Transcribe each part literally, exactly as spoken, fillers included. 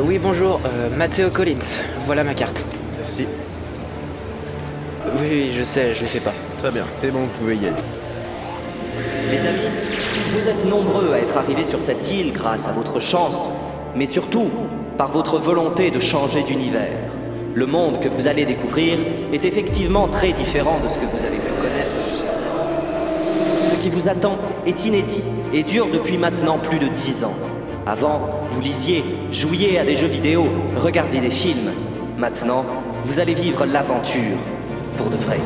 oui, bonjour, euh, Matteo Collins. Voilà ma carte. Merci. Oui, oui, je sais, je les fais pas. Très bien, c'est bon, vous pouvez y aller. Les amis, vous êtes nombreux à être arrivés sur cette île grâce à votre chance, mais surtout par votre volonté de changer d'univers. Le monde que vous allez découvrir est effectivement très différent de ce que vous avez pu connaître. Ce qui vous attend est inédit et dure depuis maintenant plus de dix ans. Avant, vous lisiez, jouiez à des jeux vidéo, regardiez des films. Maintenant, vous allez vivre l'aventure pour de vrai.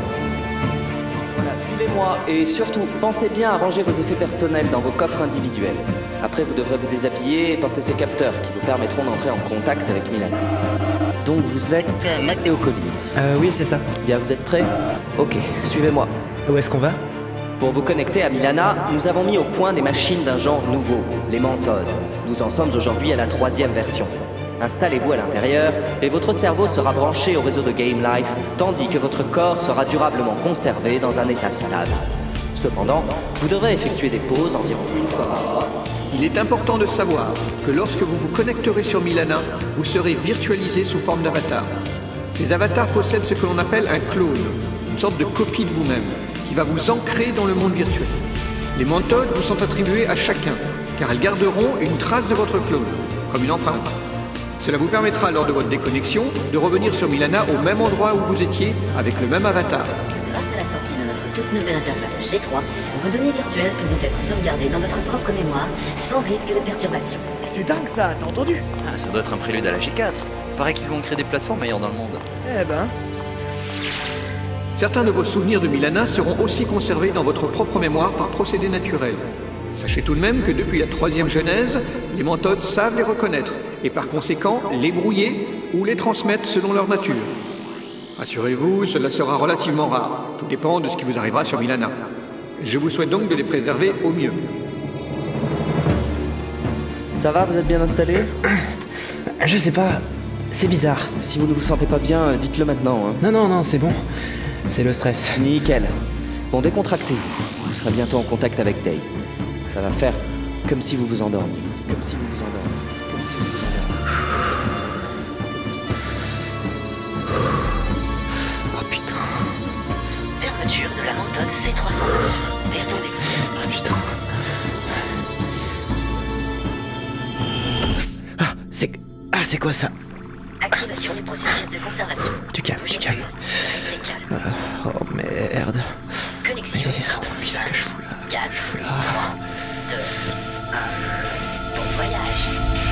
Voilà, suivez-moi et surtout, pensez bien à ranger vos effets personnels dans vos coffres individuels. Après, vous devrez vous déshabiller et porter ces capteurs qui vous permettront d'entrer en contact avec Milana. Donc vous êtes Matteo Collins. Euh, oui, c'est ça. Bien, vous êtes prêts? Ok, suivez-moi. Où est-ce qu'on va? Pour vous connecter à Milana, nous avons mis au point des machines d'un genre nouveau, les Mantodes. Nous en sommes aujourd'hui à la troisième version. Installez-vous à l'intérieur et votre cerveau sera branché au réseau de Game Life, tandis que votre corps sera durablement conservé dans un état stable. Cependant, vous devrez effectuer des pauses environ une fois par mois. Il est important de savoir que lorsque vous vous connecterez sur Milana, vous serez virtualisé sous forme d'avatar. Ces avatars possèdent ce que l'on appelle un clone, une sorte de copie de vous-même, qui va vous ancrer dans le monde virtuel. Les Mantodes vous sont attribués à chacun, car elles garderont une trace de votre clone, comme une empreinte. Cela vous permettra lors de votre déconnexion de revenir sur Milana au même endroit où vous étiez, avec le même avatar. Grâce à la sortie de notre toute nouvelle interface G trois, vos données virtuelles pourront être sauvegardées dans votre propre mémoire, sans risque de perturbation. C'est dingue ça, t'as entendu? Ah, ça doit être un prélude à la G quatre. Paraît qu'ils vont créer des plateformes ailleurs dans le monde. Eh ben... Certains de vos souvenirs de Milana seront aussi conservés dans votre propre mémoire par procédé naturel. Sachez tout de même que depuis la troisième genèse, les Mantodes savent les reconnaître, et par conséquent les brouiller ou les transmettre selon leur nature. Rassurez-vous, cela sera relativement rare. Tout dépend de ce qui vous arrivera sur Milana. Je vous souhaite donc de les préserver au mieux. Ça va, vous êtes bien installés? Je sais pas, c'est bizarre. Si vous ne vous sentez pas bien, dites-le maintenant. Hein. Non, non, non, c'est bon. C'est le stress. Nickel. Bon, décontractez-vous. Vous serez bientôt en contact avec Day. Ça va faire comme si vous vous endormiez. Comme si vous vous endormiez. Comme si vous vous endormiez. Oh putain. Fermeture de la méthode C trois cent neuf. Détendez-vous. Oh putain. Ah, c'est... Ah, c'est quoi ça? Activation du processus de conservation. Du calme, du calme. Restez calme. Ah, oh merde. Connexion. Merde, qu'est-ce que je fous là? Qu'est-ce que je fous là? trois, deux, un. Bon voyage.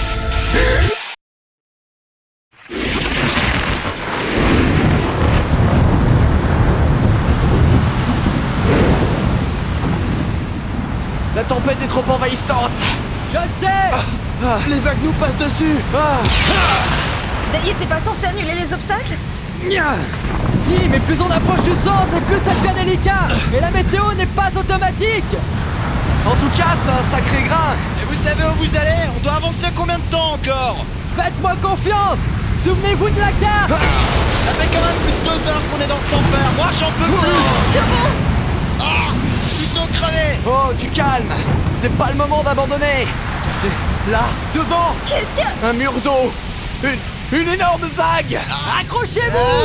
La tempête est trop envahissante. Je sais. Ah, ah, les vagues nous passent dessus. Ah, Day était pas censé annuler les obstacles? Nya. Si, mais plus on approche du centre et plus ça devient délicat. Et la météo n'est pas automatique. En tout cas, c'est un sacré grain. Et vous savez où vous allez? On doit avancer combien de temps encore? Faites-moi confiance. Souvenez-vous de la carte. Ça fait quand même plus de deux heures qu'on est dans cet enfer. Moi, j'en peux plus. Tiens bon. Ah, je suis plutôt crevé. Oh, du calme. C'est pas le moment d'abandonner. Regardez, là, devant. Qu'est-ce qu'il y a? Un mur d'eau. Une, une énorme vague. Accrochez-vous.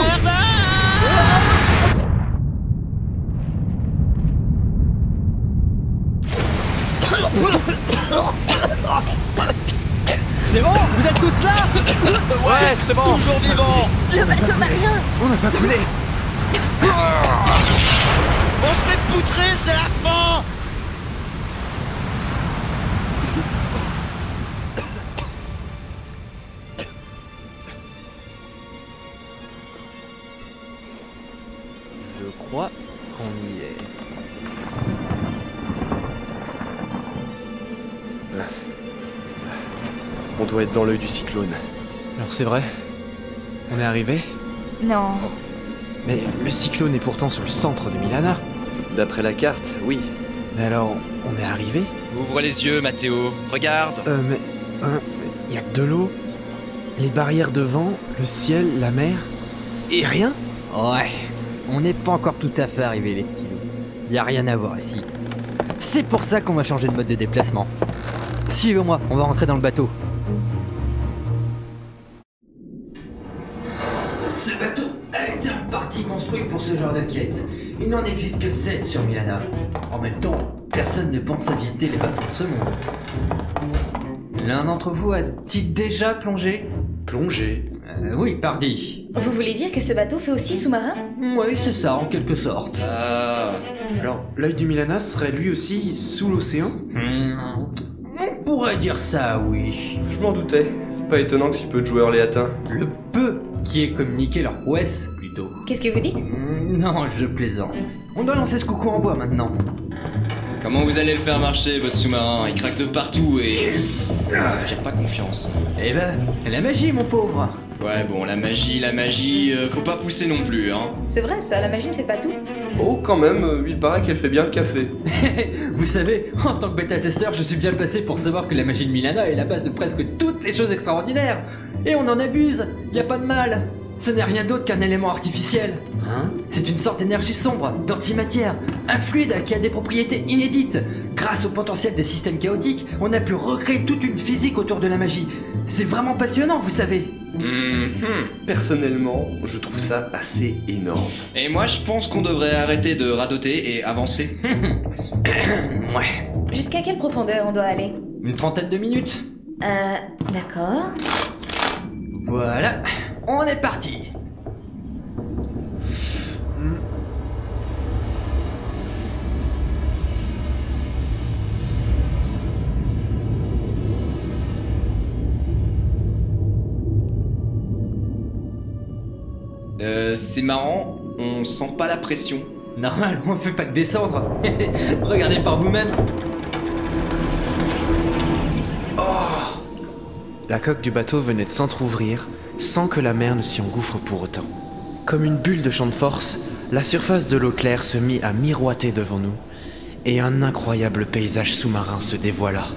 C'est bon, vous êtes tous là? Ouais, c'est bon. Toujours vivant. Le bateau n'a rien. On n'a pas coulé. On se fait poutrer, c'est la fin. Je crois qu'on y est. On doit être dans l'œil du cyclone. Alors c'est vrai? On est arrivé? Non. Mais le cyclone est pourtant sur le centre de Milana. D'après la carte, oui. Mais alors, on est arrivé? Ouvre les yeux, Matteo. Regarde. Euh, mais... Hein, y a que de l'eau. Les barrières devant, le ciel, la mer... Et rien? Ouais, on n'est pas encore tout à fait arrivé les petits loups. Y a rien à voir ici. C'est pour ça qu'on va changer de mode de déplacement. Suivez-moi, on va rentrer dans le bateau. sept. Il n'en existe que sept sur Milana. En même temps, personne ne pense à visiter les bas-fonds de ce monde. L'un d'entre vous a-t-il déjà plongé? Plongé? euh, Oui, pardi. Vous voulez dire que ce bateau fait aussi sous-marin? Oui, c'est ça, en quelque sorte. Ah. Alors, l'œil du Milana serait lui aussi sous l'océan? Hmm, on pourrait dire ça, oui. Je m'en doutais. Pas étonnant que si peu de joueurs l'aient atteint. Le peu qui ait communiqué leur prouesse, plutôt. Qu'est-ce que vous dites? Hmm, Non, je plaisante. On doit lancer ce coucou en bois maintenant. Comment vous allez le faire marcher, votre sous-marin? Il craque de partout et... Ça m'inspire pas confiance. Eh ben, la magie, mon pauvre. Ouais, bon, la magie, la magie, euh, faut pas pousser non plus, hein. C'est vrai ça, la magie ne fait pas tout. Oh, quand même, euh, il paraît qu'elle fait bien le café. Vous savez, en tant que bêta-testeur, je suis bien placé pour savoir que la magie de Milana est la base de presque toutes les choses extraordinaires. Et on en abuse, y a pas de mal. Ce n'est rien d'autre qu'un élément artificiel. Hein? C'est une sorte d'énergie sombre, d'antimatière, un fluide qui a des propriétés inédites. Grâce au potentiel des systèmes chaotiques, on a pu recréer toute une physique autour de la magie. C'est vraiment passionnant, vous savez. Mhm. Personnellement, je trouve ça assez énorme. Et moi, je pense qu'on devrait arrêter de radoter et avancer. Ouais. Jusqu'à quelle profondeur on doit aller? Une trentaine de minutes. Euh, d'accord. Voilà, on est parti. Euh, c'est marrant, on sent pas la pression. Normal, on fait pas que descendre. Regardez par vous-même. La coque du bateau venait de s'entr'ouvrir sans que la mer ne s'y engouffre pour autant. Comme une bulle de champ de force, la surface de l'eau claire se mit à miroiter devant nous et un incroyable paysage sous-marin se dévoila.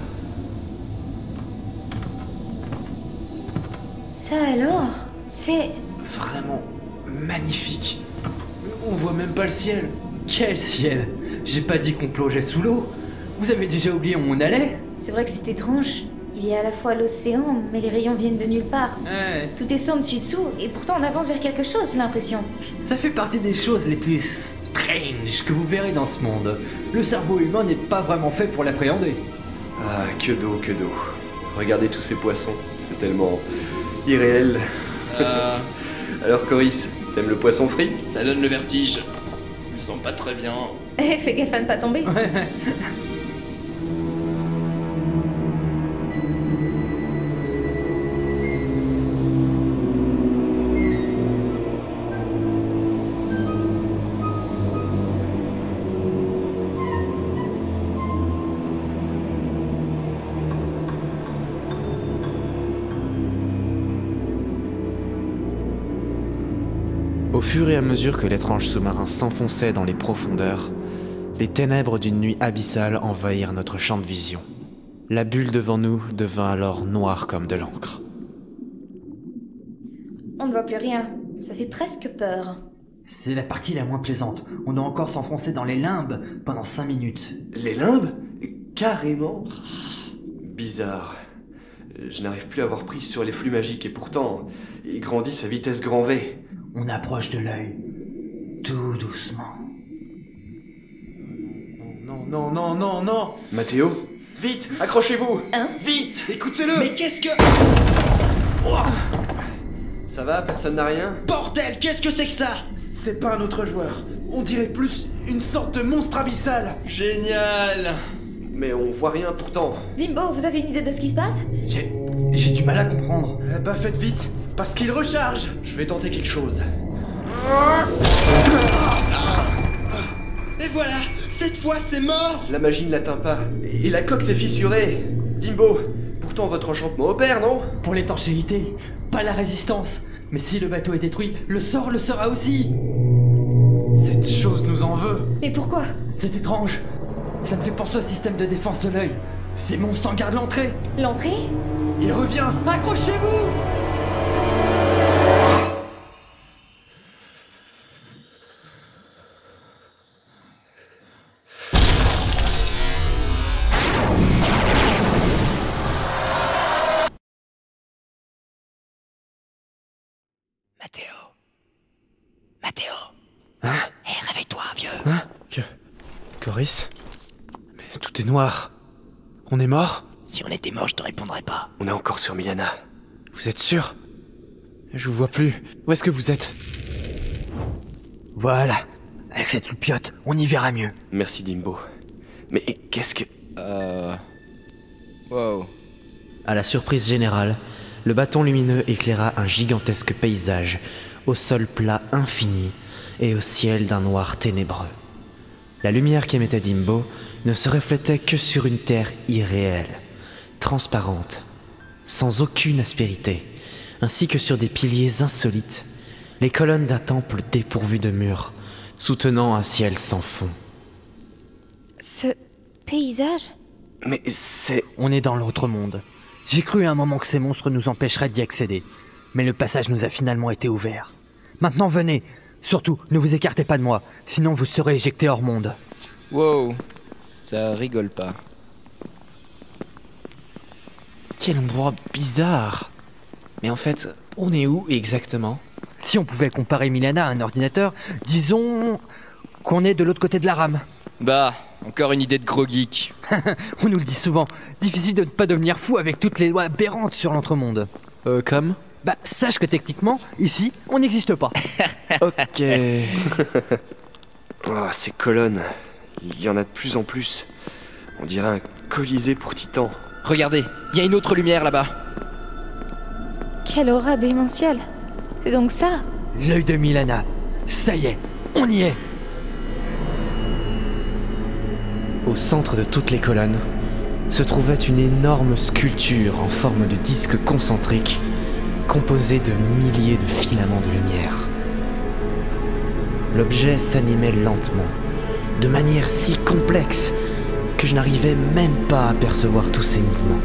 Ça alors? C'est... Vraiment magnifique. On voit même pas le ciel. Quel ciel! J'ai pas dit qu'on plongeait sous l'eau. Vous avez déjà oublié où on allait? C'est vrai que c'est étrange. Il y a à la fois l'océan, mais les rayons viennent de nulle part. Ouais. Tout est sans dessus-dessous, et pourtant on avance vers quelque chose, j'ai l'impression. Ça fait partie des choses les plus strange que vous verrez dans ce monde. Le cerveau humain n'est pas vraiment fait pour l'appréhender. Ah, que d'eau, que d'eau. Regardez tous ces poissons, c'est tellement irréel. Euh, Alors Coris, t'aimes le poisson frit? ça donne le vertige. Je me sens pas très bien. Eh, fais gaffe à ne pas tomber. Au fur et à mesure que l'étrange sous-marin s'enfonçait dans les profondeurs, les ténèbres d'une nuit abyssale envahirent notre champ de vision. La bulle devant nous devint alors noire comme de l'encre. On ne voit plus rien. Ça fait presque peur. C'est la partie la moins plaisante. On doit encore s'enfoncer dans les limbes pendant cinq minutes. Les limbes? Carrément? Bizarre. Je n'arrive plus à avoir prise sur les flux magiques et pourtant, ils grandissent à vitesse grand V. On approche de l'œil. Tout doucement. Non, non, non, non, non! Mathéo? Vite, accrochez-vous! Hein? Vite, écoutez-le! Mais qu'est-ce que... Ça va, personne n'a rien? Bordel, qu'est-ce que c'est que ça? C'est pas un autre joueur. On dirait plus une sorte de monstre abyssal. Génial. Mais on voit rien pourtant. Dimbo, vous avez une idée de ce qui se passe? J'ai... j'ai du mal à comprendre. Eh bah faites vite, parce qu'il recharge. Je vais tenter quelque chose. Et voilà, cette fois c'est mort. La magie ne l'atteint pas. Et la coque s'est fissurée. Dimbo, pourtant votre enchantement opère, non? Pour l'étanchéité, pas la résistance. Mais si le bateau est détruit, le sort le sera aussi. Cette chose nous en veut. Mais pourquoi? C'est étrange. Ça me fait penser au système de défense de l'œil. Ces monstres en gardent l'entrée. L'entrée? Il revient. Accrochez-vous! Mathéo. Mathéo. Hein? Hé, réveille-toi. Cloris? Mais tout est noir. On est mort? Si on était mort, je te répondrais pas. On est encore sur Milana. Vous êtes sûr? Je vous vois plus. Où est-ce que vous êtes? Voilà. Avec cette loupiote, on y verra mieux. Merci Dimbo. Mais qu'est-ce que... Euh... Wow. À la surprise générale, le bâton lumineux éclaira un gigantesque paysage, au sol plat infini et au ciel d'un noir ténébreux. La lumière qu'émettait Dimbo ne se reflétait que sur une terre irréelle, transparente, sans aucune aspérité, ainsi que sur des piliers insolites, les colonnes d'un temple dépourvu de murs, soutenant un ciel sans fond. Ce paysage? Mais c'est... On est dans l'autre monde. J'ai cru à un moment que ces monstres nous empêcheraient d'y accéder. Mais le passage nous a finalement été ouvert. Maintenant venez. Surtout, ne vous écartez pas de moi, sinon vous serez éjectés hors monde. Wow. Ça rigole pas. Quel endroit bizarre! Mais en fait, on est où exactement? Si on pouvait comparer Milana à un ordinateur, disons qu'on est de l'autre côté de la rame. Bah, encore une idée de gros geek. On nous le dit souvent, difficile de ne pas devenir fou avec toutes les lois aberrantes sur l'entremonde. Euh, comme? Bah, sache que techniquement, ici, on n'existe pas. Ok... Oh, ces colonnes. Il y en a de plus en plus. On dirait un colisée pour titans. Regardez, il y a une autre lumière là-bas. Quelle aura démentielle! C'est donc ça? L'œil de Milana. Ça y est, on y est. Au centre de toutes les colonnes se trouvait une énorme sculpture en forme de disque concentrique, composée de milliers de filaments de lumière. L'objet s'animait lentement, de manière si complexe que je n'arrivais même pas à percevoir tous ses mouvements.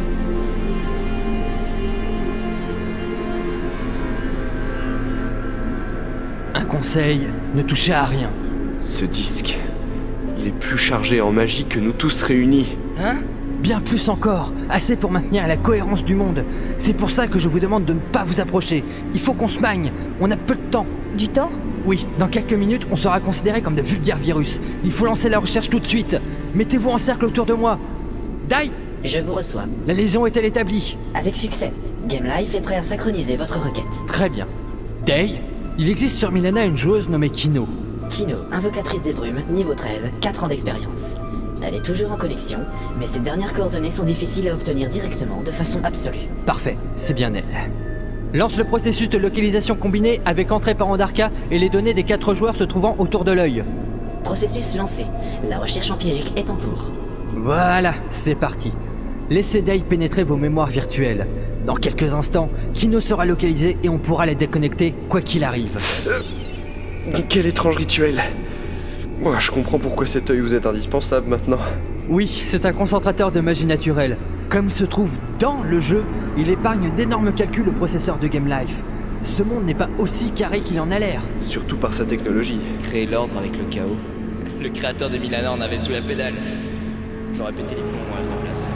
Un conseil, ne touchez à rien. Ce disque, il est plus chargé en magie que nous tous réunis. Hein? Bien plus encore, assez pour maintenir la cohérence du monde. C'est pour ça que je vous demande de ne pas vous approcher. Il faut qu'on se magne, on a peu de temps. Du temps? Oui, dans quelques minutes, on sera considérés comme de vulgaires virus. Il faut lancer la recherche tout de suite. Mettez-vous en cercle autour de moi. Dai! Je vous reçois. La lésion est-elle établie? Avec succès. GameLife est prêt à synchroniser votre requête. Très bien. Dai, il existe sur Milana une joueuse nommée Kino. Kino, invocatrice des brumes, niveau treize, quatre ans d'expérience. Elle est toujours en connexion, mais ses dernières coordonnées sont difficiles à obtenir directement, de façon absolue. Parfait, c'est bien elle. Lance le processus de localisation combiné avec entrée par Andarka et les données des quatre joueurs se trouvant autour de l'œil. Processus lancé. La recherche empirique est en cours. Voilà, c'est parti. Laissez Dai pénétrer vos mémoires virtuelles. Dans quelques instants, Kino sera localisé et on pourra les déconnecter quoi qu'il arrive. Euh, quel étrange rituel. Moi, je comprends pourquoi cet œil vous est indispensable maintenant. Oui, c'est un concentrateur de magie naturelle. Comme il se trouve dans le jeu, il épargne d'énormes calculs au processeur de GameLife. Ce monde n'est pas aussi carré qu'il en a l'air. Surtout par sa technologie. Créer l'ordre avec le chaos. Le créateur de Milana en avait sous la pédale. J'aurais pété les plombs moi à sa place.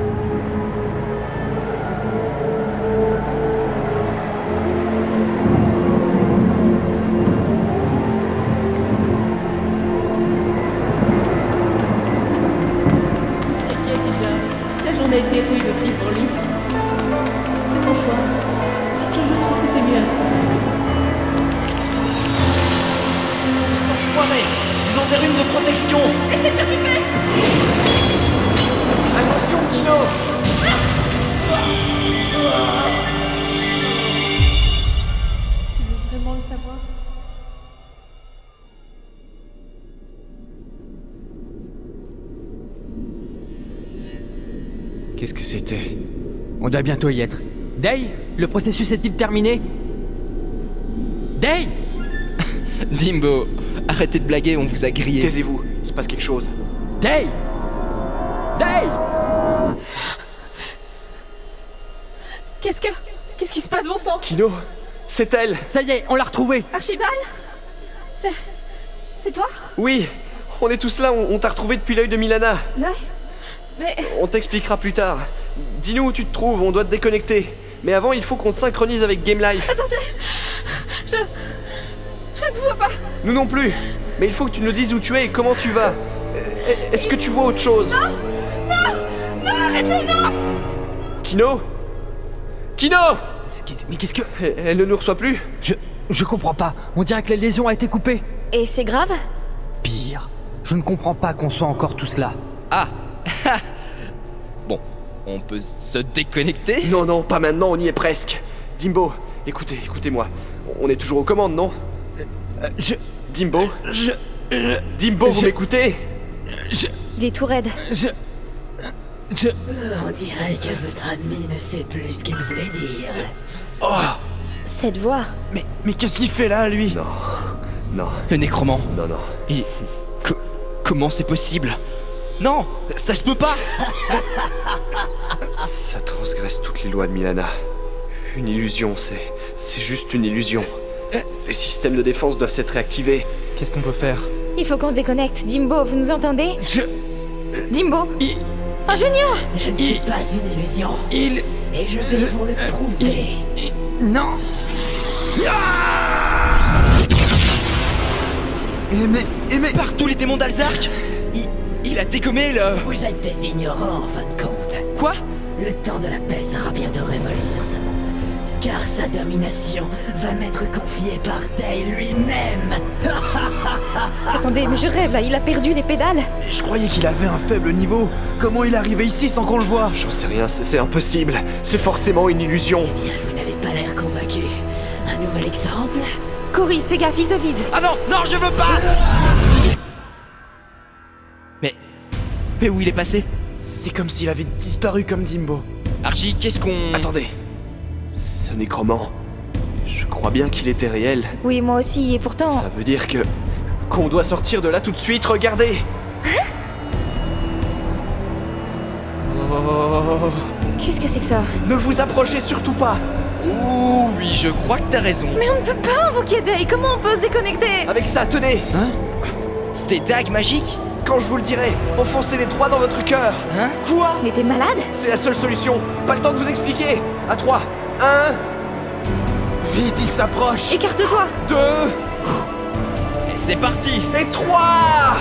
La journée a été rude aussi pour lui. C'est ton choix. Je trouve que c'est mieux ainsi. Ils sont foirés. Ils ont des runes de protection. Laissez faire du fait. Attention, Kino. Tu veux vraiment le savoir? Qu'est-ce que c'était? On doit bientôt y être. Dai, le processus est-il terminé? Dai! Dimbo, arrêtez de blaguer, on vous a grillé. Taisez-vous, il se passe quelque chose. Dai! Dai! Qu'est-ce que... Qu'est-ce qui se passe, bon sang? Kino, c'est elle. Ça y est, on l'a retrouvée. Archibald? C'est... C'est toi? Oui, on est tous là, on, on t'a retrouvé depuis l'œil de Milana. Ouais. Mais... On t'expliquera plus tard. Dis-nous où tu te trouves, on doit te déconnecter. Mais avant, il faut qu'on te synchronise avec GameLife. Attendez. Je... Je ne vois pas. Nous non plus. Mais il faut que tu nous dises où tu es et comment tu vas. Est-ce que tu vois autre chose? Non! Non! Non, arrêtez, non! Kino? Kino! Mais qu'est-ce que... Elle, elle ne nous reçoit plus? Je... je comprends pas. On dirait que la liaison a été coupée. Et c'est grave? Pire. Je ne comprends pas qu'on soit encore tous là. Ah. Bon, on peut se déconnecter? Non, non, pas maintenant, on y est presque. Dimbo, écoutez, écoutez-moi. On est toujours aux commandes, non? Euh, je... Dimbo? Je... je Dimbo, je, vous m'écoutez? Je... Il est tout raide. Je... Je... On dirait que votre admin ne sait plus ce qu'il voulait dire. Oh! Cette voix... Mais, mais qu'est-ce qu'il fait là, lui? Non, non. Le nécromant. Non, non. Et... Co- comment c'est possible? Non! Ça se peut pas! Ça transgresse toutes les lois de Milana. Une illusion, c'est... c'est juste une illusion. Les systèmes de défense doivent s'être réactivés. Qu'est-ce qu'on peut faire? Il faut qu'on se déconnecte. Dimbo, vous nous entendez? Je... Dimbo Il... Ingénieur! Je ne suis pas une illusion. Il... Et je vais vous le prouver. Il... Non! Eh mais... Eh mais... Par tous les démons d'Alzark! Il... il a dégommé le... Vous êtes des ignorants en fin de compte. Quoi? Le temps de la paix sera bientôt révolu sur ce monde. Car sa domination va m'être confiée par Day lui-même. Attendez, mais je rêve là, il a perdu les pédales. Je croyais qu'il avait un faible niveau. Comment il est arrivé ici sans qu'on le voie? J'en sais rien, c'est c'est impossible. C'est forcément une illusion. Eh bien, vous n'avez pas l'air convaincu. Un nouvel exemple? Cory, fais gaffe, il te vise. Ah non! Non, je veux pas! Mais... Mais où il est passé? C'est comme s'il avait disparu comme Dimbo. Archie, qu'est-ce qu'on... Attendez. Ce nécromant, je crois bien qu'il était réel. Oui, moi aussi, et pourtant... Ça veut dire que... qu'on doit sortir de là tout de suite, regardez. Hein? Oh. Qu'est-ce que c'est que ça? Ne vous approchez surtout pas. Oh oui, je crois que t'as raison. Mais on ne peut pas invoquer Day, comment on peut se déconnecter? Avec ça, tenez. Hein? Des dagues magiques? Quand je vous le dirai, enfoncez-les droit dans votre cœur. Hein? Quoi? Mais t'es malade? C'est la seule solution. Pas le temps de vous expliquer. À trois. Un. Vite, il s'approche. Écarte-toi. Deux. Et c'est parti! Et trois.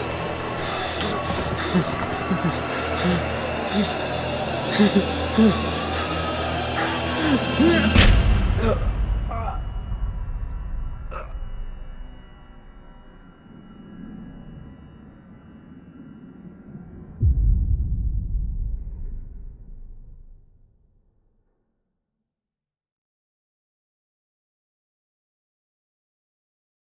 Oh.